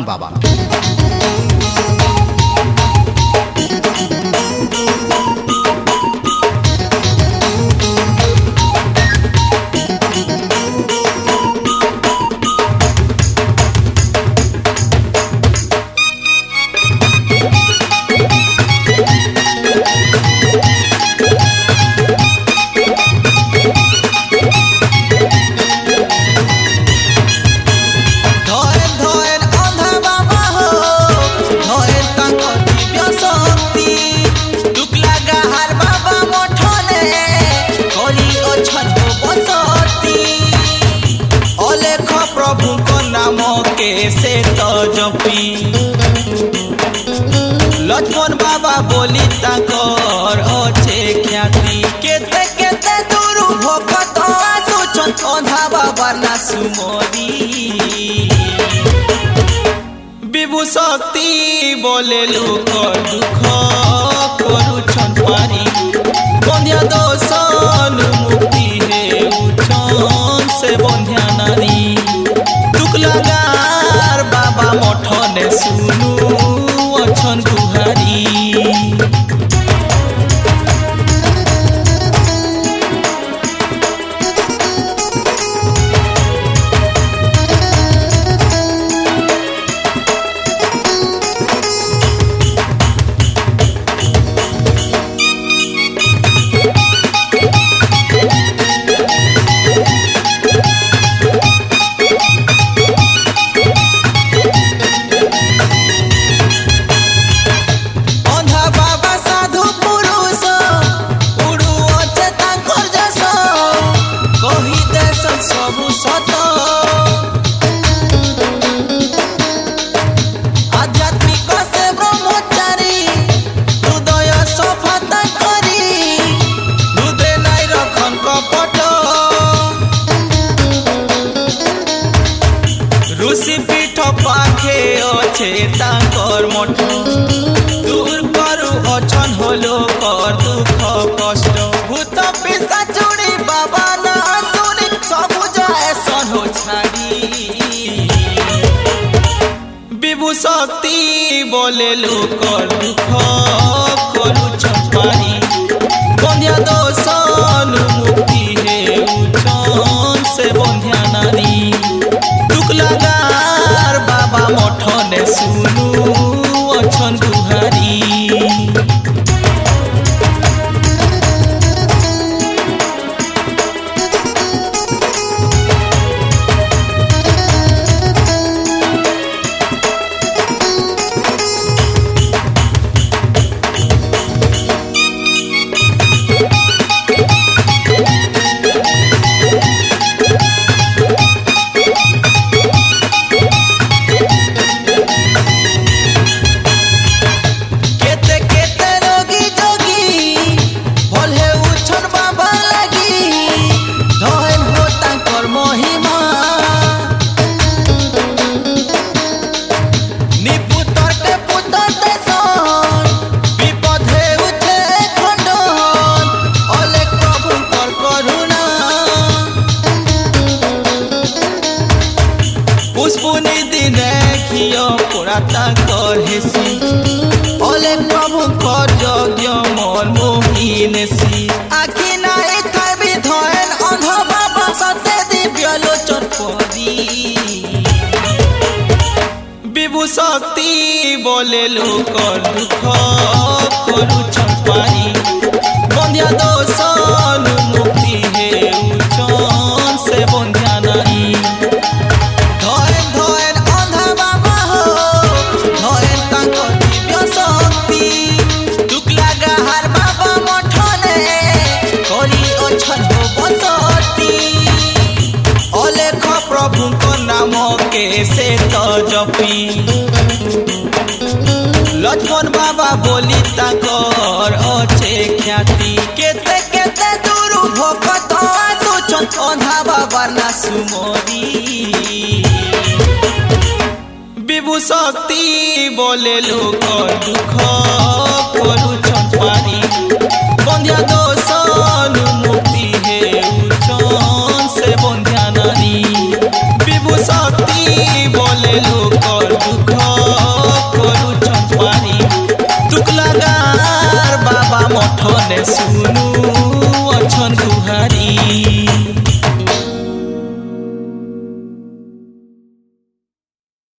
बाबा। से तो जपी लक्ष्मण बाबा बोली ताकर अच्छे ख्याति केते केते दूर भक्त आसुचन अंधा बाबा ना सुमरी विभु शक्ति बोले लोक दुख करुछन पारी बंध्या दोषन मुक्ति हे उछन से बंध्या नारी दुख लगार बाबा मठने सुनु अछन गुहारी। ऋषि पीठ पाखे अच्छे ताकर मठ दूर करु अछन होलो कर दुख कष्ट भूत पिशाचुड़ी बाबा ना सुनी सब जाए सन हो छाड़ी विभु शक्ति बोले लोक दुख करू छपारी बंध्या दोषन मुक्ति हे उछन से बंध्या नारी दुख लगार बाबा मठने सुनु अछन गुहारी। पुष्पुनिधि देखियो पुराता कर हेसी ओले प्रभु कर यज्ञ मन मोहिनेसी आखि नाई थाबी धयन अंध बाबा सत्य दिव्य लोचन परी विभु शक्ति बोले लोक दुख करू छपारी बंध्या दोषन मुक्ति हे उछन से बंध्या नारी से तो जपी लक्ष्मण बाबा बोली ताकर अच्छे ख्याति केते केते दूर भक्त आसुचन अंधा बाबा ना सुमरी विभु शक्ति बोले लोक दुख करू छपारी बंध्या दोषन मुक्ति हे उछन से बंध्या नारी विभु शक्ति बोले लोक दुख सुन